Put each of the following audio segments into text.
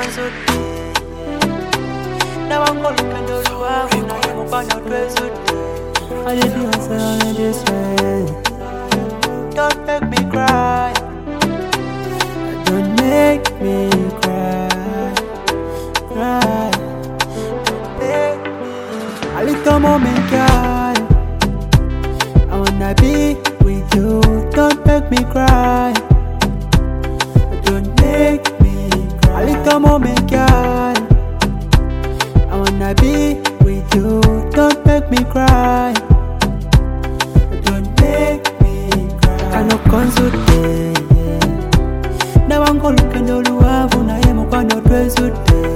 konzudi Nawangoluka ndoluwavu naye mukwano twezudi I did myself in this way. Don't make me cry. Don't make me cry. Cry. Don't make me. A little moment, girl. I wanna be with you. Don't make me cry. Don't make me cry. A little moment, girl. I wanna be with you. Don't make me cry. Kano konzudde Nawangoluka ndoluwavu naye mukwano twezudde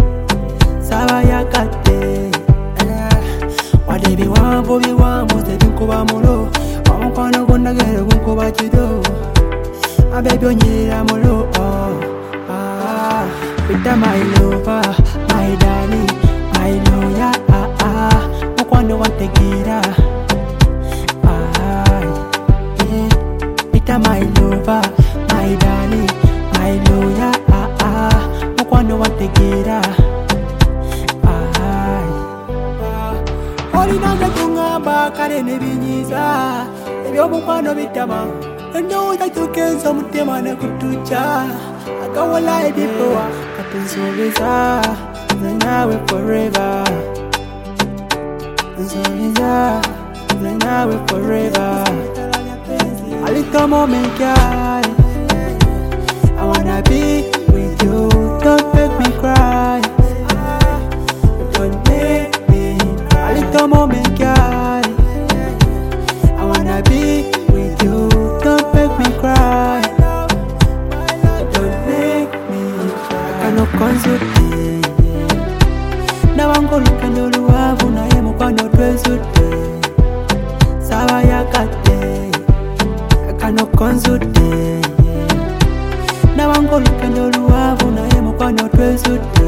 Sabayagadde Wadde ebiwanvu tebinkuba mulo Omukwano gwonnagere gunkuba kiro Ababy onyirira mulo Bidda my lover, my darling, my lawyer Mukwano wantegeera my lover, my darling, my lawyer mukwano wantegeera olinanga tungamba kale nebinyiza ebyomukwano bitama endowooza tukenza omutima nekutuca agawola ebipowa katunsuubiza nze naawe forever nsuubiza nze naawe forever A little moment, girl. I wanna be with you. Don't make me cry. Don't make me cry. A little moment, girl. I wanna be with you. Don't make me cry. Don't make me cry. Kano konzudde Nawangoluka ndoluwavu naye mukwano twezudde Sabayagadde Kano konzudde Nawangoluka ndoluwavu naye mukwano twezudde